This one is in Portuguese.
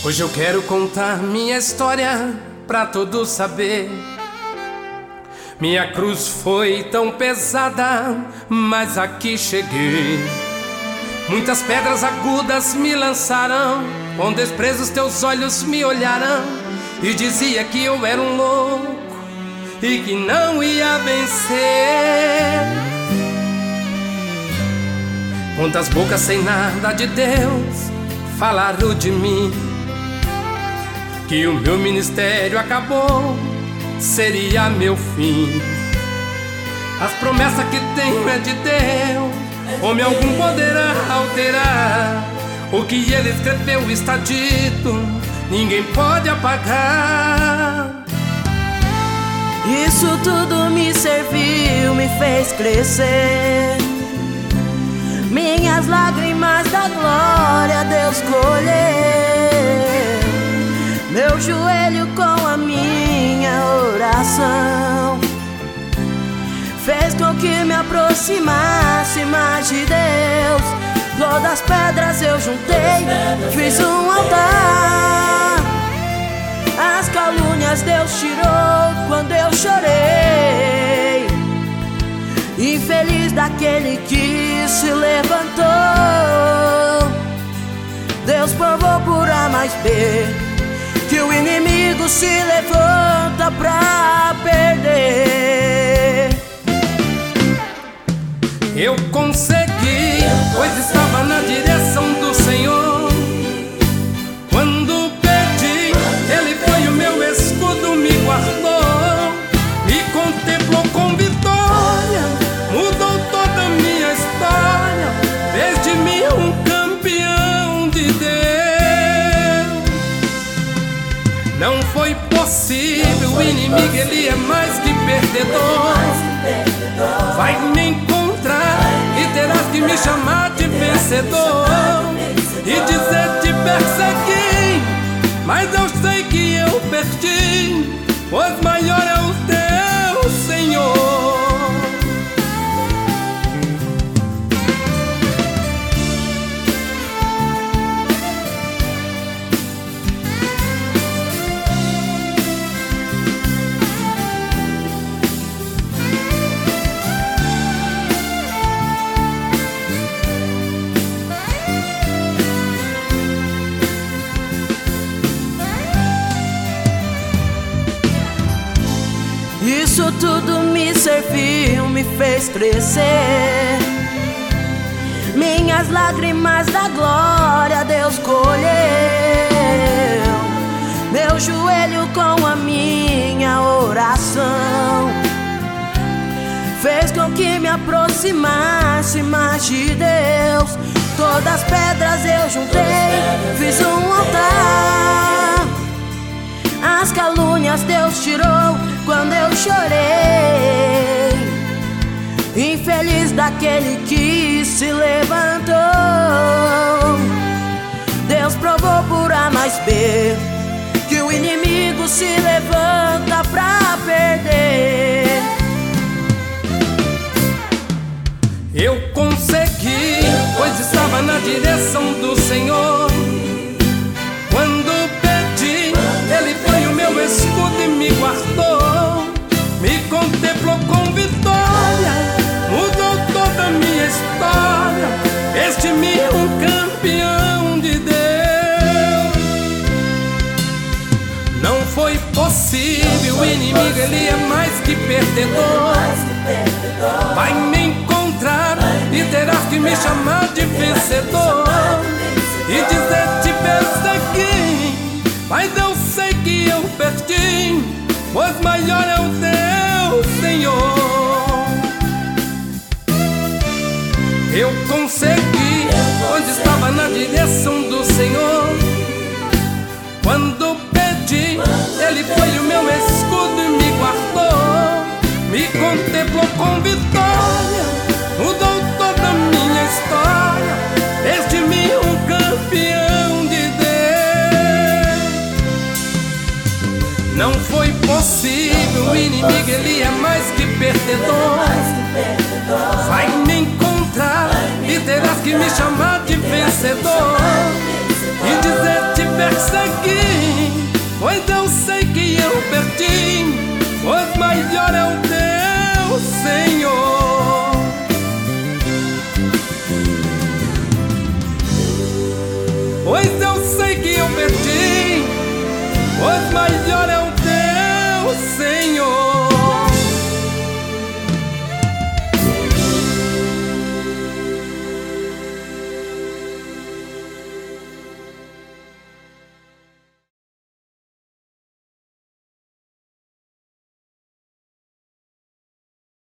Hoje eu quero contar minha história pra todos saber. Minha cruz foi tão pesada, mas aqui cheguei. Muitas pedras agudas me lançaram, com desprezo os teus olhos me olharam e dizia que eu era um louco e que não ia vencer. Quantas bocas sem nada de Deus falaram de mim, que o meu ministério acabou, seria meu fim. As promessas que tenho é de Deus, homem algum poderá alterar. O que ele escreveu está dito, ninguém pode apagar. Isso tudo me serviu, me fez crescer. Minhas lágrimas da glória Deus colheu. Meu joelho com a minha oração fez com que me aproximasse mais de Deus. Todas as pedras eu juntei, fiz um altar. As calúnias Deus tirou quando eu chorei. Infeliz daquele que se levantou. Deus provou por A mais B que o inimigo se levanta pra perder. Eu consegui, pois estava na direção do Senhor. Quando pedi, Ele foi o meu escudo, me guardou, me contemplou com vitória, mudou toda a minha história, fez de mim um campeão de Deus. Não foi possível, o inimigo ele é mais que perdedor. Vai me encontrar e terás que me chamar de vencedor e dizer te persegui, mas eu sei que eu perdi, pois maior é o teu Senhor. Isso tudo me serviu, me fez crescer. Minhas lágrimas da glória Deus colheu. Meu joelho com a minha oração fez com que me aproximasse mais de Deus. Todas as pedras eu juntei, fiz um altar. As calúnias Deus tirou quando eu chorei. Infeliz daquele que se levantou. Deus provou por A mais B que o inimigo se levanta pra perder. Eu consegui, pois estava na direção do Senhor. Quando pedi, Ele foi o meu escudo e me guardou, me contemplou com vitória, mudou toda a minha história, fez de mim um campeão de Deus. Não foi possível, o inimigo ele é mais que perdedor. Vai me encontrar e terás que me chamar de vencedor e dizer te persegui, mas eu sei que eu perdi, pois maior é o teu Senhor. Eu consegui, pois estava na direção do Senhor. Quando pedi, Ele foi o meu escudo e me guardou, me contemplou com vitória, mudou toda a minha história, fez de mim um campeão de Deus. Não foi possível, o inimigo ele é mais que perdedor. Vai me encontrar e terás que me chamar de vencedor e dizer-te persegui, pois eu sei que eu perdi, pois maior é o teu Senhor. Pois eu sei que eu perdi, pois maior